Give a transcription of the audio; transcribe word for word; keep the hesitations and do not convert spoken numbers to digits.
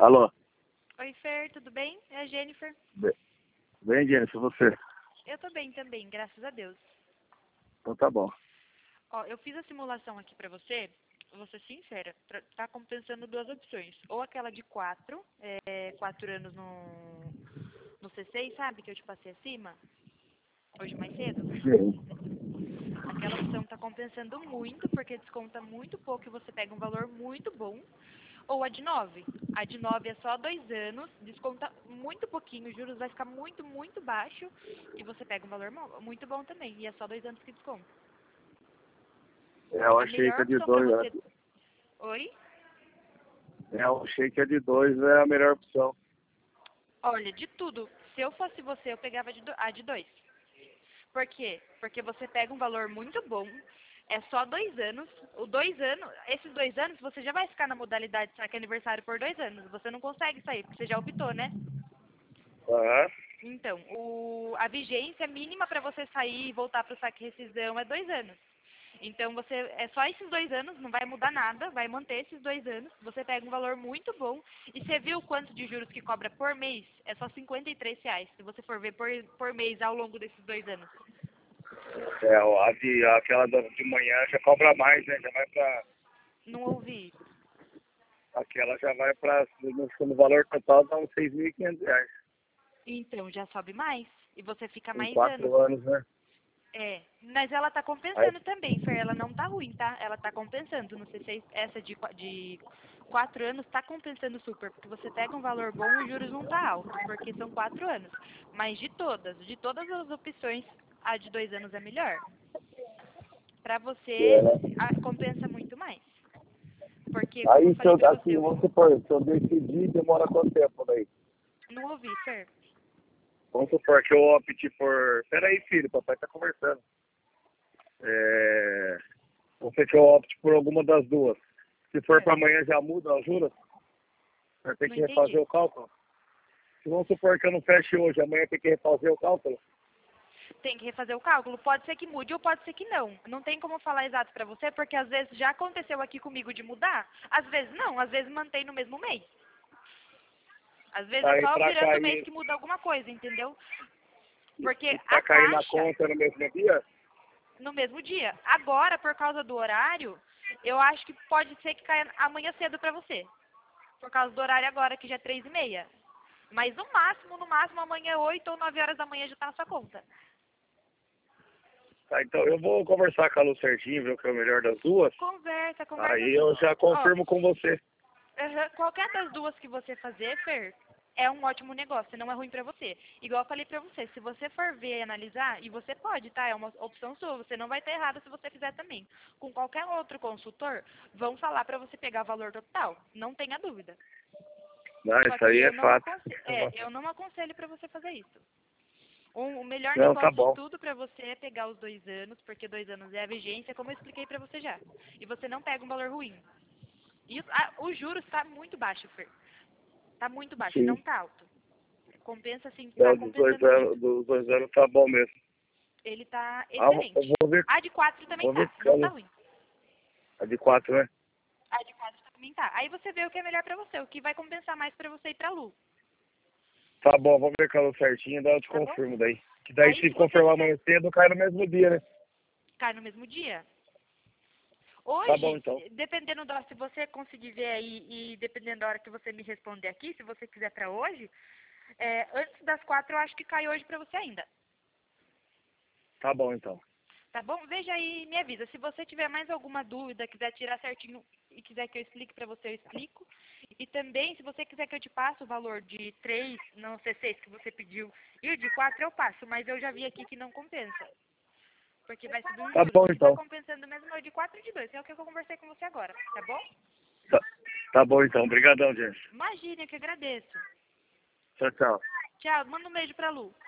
Alô? Oi, Fer, tudo bem? É a Jennifer. Bem, bem, Jennifer, você? Eu tô bem também, graças a Deus. Então tá bom. Ó, eu fiz a simulação aqui pra você, vou ser sincera, pra- tá compensando duas opções. Ou aquela de quatro, é, quatro anos no, no C seis, sabe, que eu te passei acima, hoje mais cedo. Sim. Aquela opção tá compensando muito, porque desconta muito pouco e você pega um valor muito bom. Ou a de nove. A de nove é só dois anos, desconta muito pouquinho, os juros vai ficar muito, muito baixo e você pega um valor mo- muito bom também. E é só dois anos que desconta. É, eu A achei que melhor a de opção pra dois. você... Oi? É, eu achei que a de dois é a melhor opção. Olha, de tudo, se eu fosse você, eu pegava a de do- a de dois. Por quê? Porque você pega um valor muito bom, é só dois anos. O dois anos, esses dois anos, você já vai ficar na modalidade saque aniversário por dois anos. Você não consegue sair, porque você já optou, né? Aham. Então, o, a vigência mínima para você sair e voltar para o saque rescisão é dois anos. Então, você é só esses dois anos, não vai mudar nada, vai manter esses dois anos. Você pega um valor muito bom. E você viu o quanto de juros que cobra por mês? É só cinquenta e três reais, se você for ver por, por mês ao longo desses dois anos. É, a de, aquela da- de manhã já cobra mais, né? Já vai pra. Não ouvi. Aquela já vai pra. No, no valor total dá uns seis mil e quinhentos reais. Então, já sobe mais. E você fica Em mais anos. quatro anos, né? É, mas ela tá Aí, compensando também, Fer, ela não tá ruim, tá? Ela tá compensando, não sei se essa de, qua- de quatro anos tá compensando super, porque você pega um valor bom e os juros não tá alto, porque são quatro anos. Mas de todas, de todas as opções, a de dois anos é melhor. Pra você, é, né? a- compensa muito mais. Porque, como eu Aí se falei eu, pra você, assim, eu vamos supor, se eu decidir, demora quanto tempo daí? não ouvi, Fer. Vamos supor que eu opte por. Peraí, filho, papai tá conversando. É. Vamos supor que eu opte por alguma das duas. Se for É, para amanhã já muda a juros? Vai ter não que refazer entendi. o cálculo? Se vamos supor que eu não feche hoje, amanhã tem que refazer o cálculo? Tem que refazer o cálculo. Pode ser que mude ou pode ser que não. Não tem como falar exato pra você, porque às vezes já aconteceu aqui comigo de mudar. Às vezes não, às vezes mantém no mesmo mês. Às vezes é Aí só para virando o mês cair, que muda alguma coisa, entendeu? Porque a para cair na taxa, conta no mesmo dia? no mesmo dia. Agora, por causa do horário, eu acho que pode ser que caia amanhã cedo pra você. Por causa do horário agora, que já é três e meia. Mas no máximo, no máximo, amanhã oito ou nove horas da manhã já tá na sua conta. Tá, então eu vou conversar com a Lu certinho, ver o que é o melhor das duas. Conversa, conversa Aí sim. eu já Ó, confirmo com você. aham, qualquer das duas que você fazer, Fer, é um ótimo negócio, não é ruim pra você. Igual eu falei pra você, se você for ver e analisar, e você pode, tá? É uma opção sua, você não vai estar errado se você fizer também. Com qualquer outro consultor, vão falar pra você pegar o valor total, não tenha dúvida. Não, Só isso que aí é eu não fato. aconselho, é, eu não aconselho pra você fazer isso. O o melhor Não, tá negócio de bom. tudo pra você é pegar os dois anos, porque dois anos é a vigência, como eu expliquei pra você já. E você não pega um valor ruim. E os- ah, o juros tá muito baixo, Fer. Tá muito baixo, não Sim. tá alto. Compensa sim, tá Não, dos dois compensando anos, muito. dos dois anos tá bom mesmo. Ele tá Ah, eu excelente. vou ver, A de quatro também vou ver tá, com não tá ela. ruim. A de quatro, né? A de quatro também tá. Aí você vê o que é melhor pra você, o que vai compensar mais pra você ir pra Lu, Tá bom, vou ver com ela certinho, daí eu te tá bom? confirmo daí. Que daí Aí se se você confirmar tiver, amanhã cedo, cai no mesmo dia, né? cai no mesmo dia. Tá bom, Hoje, então. dependendo da hora, se você conseguir ver aí e dependendo da hora que você me responder aqui, se você quiser pra hoje, é, antes das quatro eu acho que cai hoje pra você ainda. Tá bom, então. Tá bom? Veja aí e me avisa. Se você tiver mais alguma dúvida, quiser tirar certinho e quiser que eu explique pra você, eu explico. E também, se você quiser que eu te passe o valor de três, não C seis que você pediu, e o de quatro eu passo, mas eu já vi aqui que não compensa. Porque vai subir os Tá juros. bom, O que tá então. compensando mesmo é o de quatro e de dois. É o que eu conversei com você agora, tá bom? Tá, tá bom, então. Obrigadão, gente. Imagine, eu que agradeço. Tchau, tchau. Tchau, manda um beijo pra Lu.